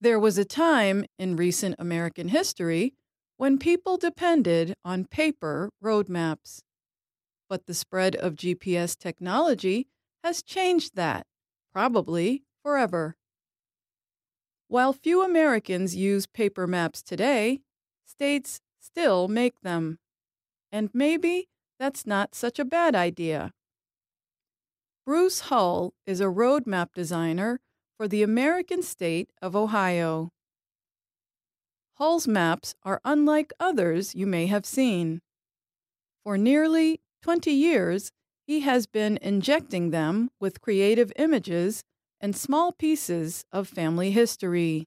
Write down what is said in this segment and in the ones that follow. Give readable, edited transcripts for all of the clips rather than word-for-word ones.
There was a time in recent American history when people depended on paper road maps. But the spread of GPS technology has changed that, probably forever. While few Americans use paper maps today, states still make them. And maybe that's not such a bad idea. Bruce Hull is a road map designer for the American state of Ohio. Hull's maps are unlike others you may have seen. For nearly 20 years, he has been injecting them with creative images and small pieces of family history.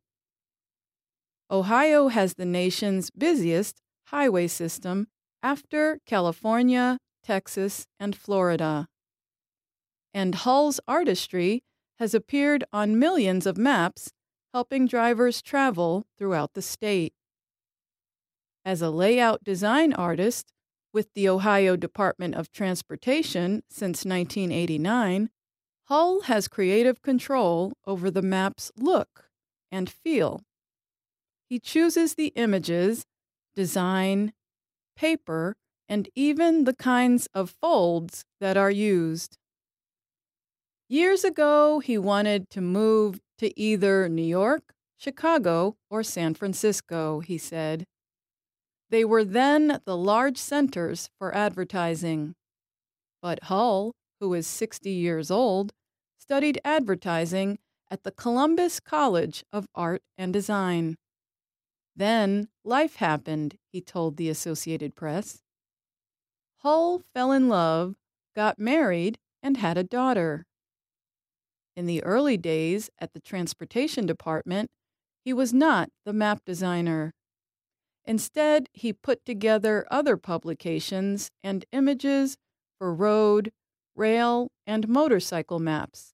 Ohio has the nation's busiest highway system after California, Texas, and Florida. And Hull's artistry has appeared on millions of maps, helping drivers travel throughout the state. As a layout design artist with the Ohio Department of Transportation since 1989, Hull has creative control over the map's look and feel. He chooses the images, design, paper, and even the kinds of folds that are used. Years ago, he wanted to move to either New York, Chicago, or San Francisco, he said. They were then the large centers for advertising. But Hull, who is 60 years old, studied advertising at the Columbus College of Art and Design. Then life happened, he told the Associated Press. Hull fell in love, got married, and had a daughter. In the early days at the Transportation Department, he was not the map designer. Instead, he put together other publications and images for road, rail, and motorcycle maps.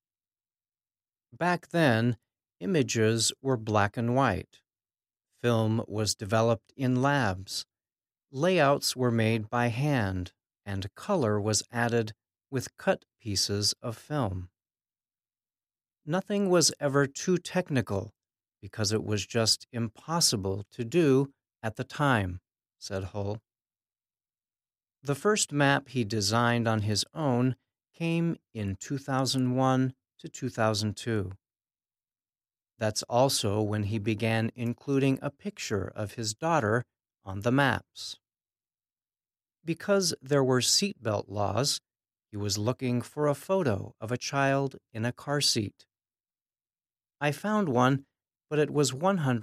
Back then, images were black and white. Film was developed in labs. Layouts were made by hand, and color was added with cut pieces of film. Nothing was ever too technical because it was just impossible to do at the time, said Hull. The first map he designed on his own came in 2001 to 2002. That's also when he began including a picture of his daughter on the maps. Because there were seatbelt laws, he was looking for a photo of a child in a car seat. I found one, but it was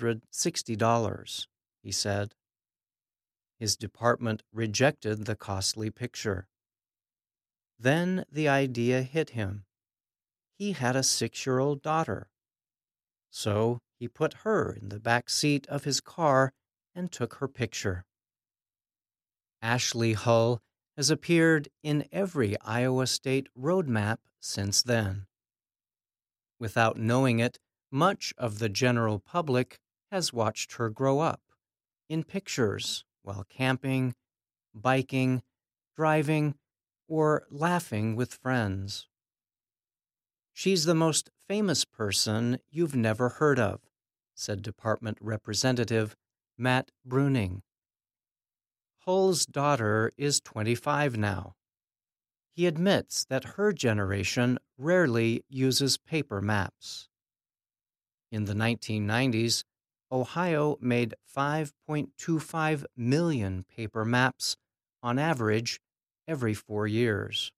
$160, he said. His department rejected the costly picture. Then the idea hit him. He had a 6-year-old daughter. So he put her in the back seat of his car and took her picture. Ashley Hull has appeared in every Iowa State road map since then. Without knowing it, much of the general public has watched her grow up in pictures while camping, biking, driving, or laughing with friends. She's the most famous person you've never heard of, said Department Representative Matt Bruning. Hull's daughter is 25 now. He admits that her generation rarely uses paper maps. In the 1990s, Ohio made 5.25 million paper maps on average every 4 years.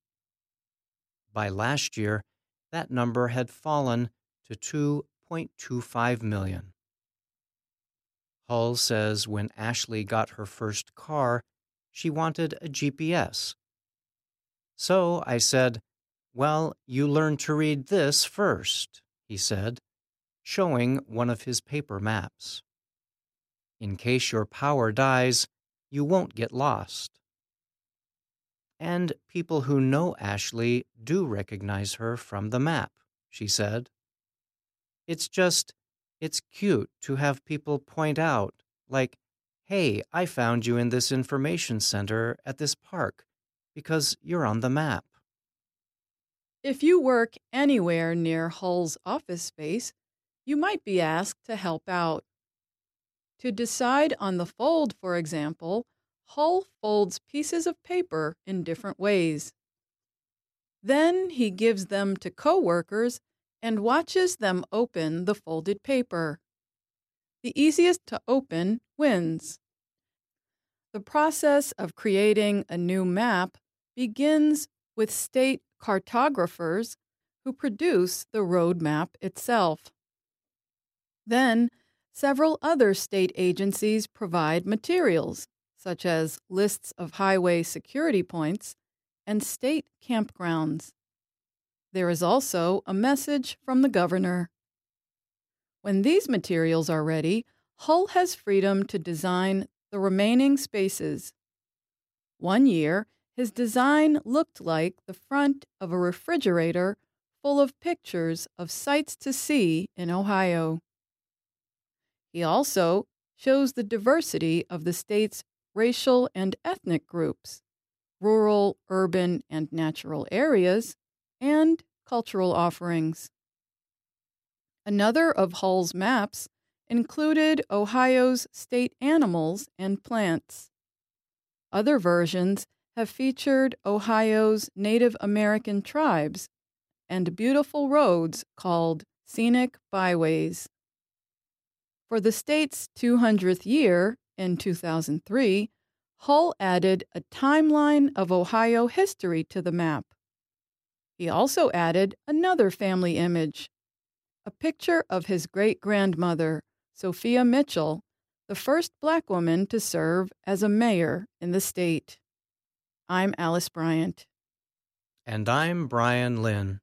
By last year, that number had fallen to 2.25 million. Hull says when Ashley got her first car, she wanted a GPS. So I said, "Well, you learn to read this first," he said, showing one of his paper maps. In case your power dies, you won't get lost. And people who know Ashley do recognize her from the map, she said. It's cute to have people point out, like, "Hey, I found you in this information center at this park because you're on the map." If you work anywhere near Hull's office space, you might be asked to help out. To decide on the fold, for example, Hull folds pieces of paper in different ways. Then he gives them to coworkers and watches them open the folded paper. The easiest to open wins. The process of creating a new map begins with state cartographers who produce the road map itself. Then, several other state agencies provide materials, such as lists of highway security points and state campgrounds. There is also a message from the governor. When these materials are ready, Hull has freedom to design the remaining spaces. One year, his design looked like the front of a refrigerator full of pictures of sights to see in Ohio. He also shows the diversity of the state's racial and ethnic groups, rural, urban, and natural areas, and cultural offerings. Another of Hull's maps included Ohio's state animals and plants. Other versions have featured Ohio's Native American tribes and beautiful roads called scenic byways. For the state's 200th year, in 2003, Hull added a timeline of Ohio history to the map. He also added another family image, a picture of his great-grandmother, Sophia Mitchell, the first Black woman to serve as a mayor in the state. I'm Alice Bryant. And I'm Brian Lynn.